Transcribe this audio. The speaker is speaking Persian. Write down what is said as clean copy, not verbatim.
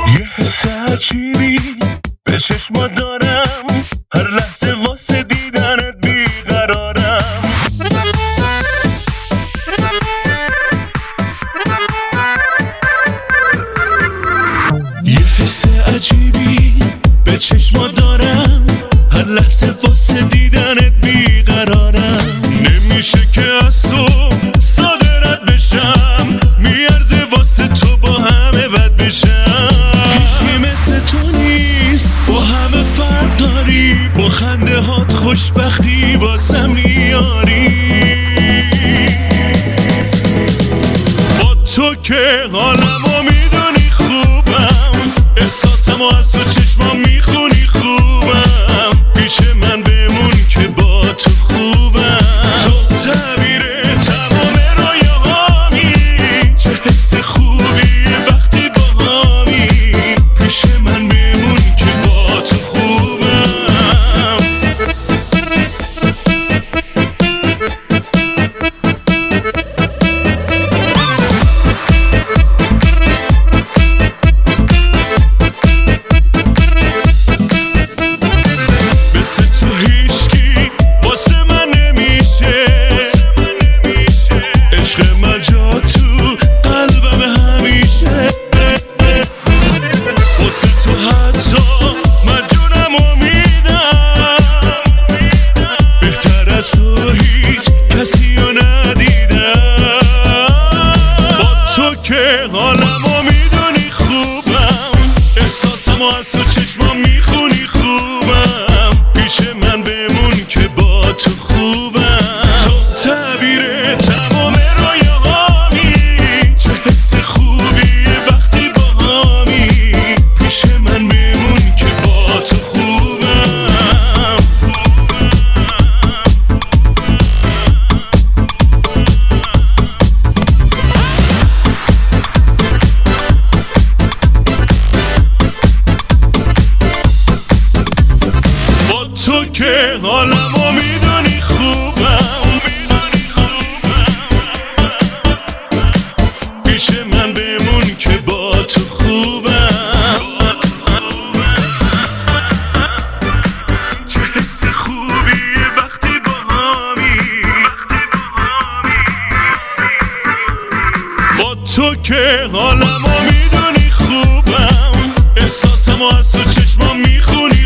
یه حس عجیبی به چشما دارم، هر لحظه واسه دیدنت بیقرارم. یه حس عجیبی به چشما دارم، هر لحظه واسه دیدنت بیقرارم. نمیشه که از تو ساده رد بشم، میارزه واسه تو با همه بد بشم. هیچی مثل تو نیست، با همه فرق داری، با خنده هات خوشبختی واسم میاری. با تو که حالمو میدونی خوبم، احساسمو از تو چشمام میخونی خوبم. پیش من بمون که با تو خوبم. تو تعبیر تمام رویاهامی، چه حس خوبی وقتی با هامی. پیش من بمون که با تو خوبم. مثل تو هیچکی واسه من نمیشه، عشق من جا تو قلبم همیشه. واسه تو حتی من جونمو میدم، بهتر از تو هیچ کسی رو ندیدم. با تو که حالمو میدونی خوبم، احساسمو از تو چشمام میخونی خوبم. پیش من بمون که با تو خوبم. تو تعبیر تمام رویاهامی، چه حس خوبی وقتی با هامی. پیش من بمون که با تو خوبم. با تو که حالمو میدونی خوبم، پیش من بمون که با تو خوبم. چه حس خوبی وقتی با هامی. با تو که حالمو میدونی خوبم، احساسمو از تو چشمام میخونی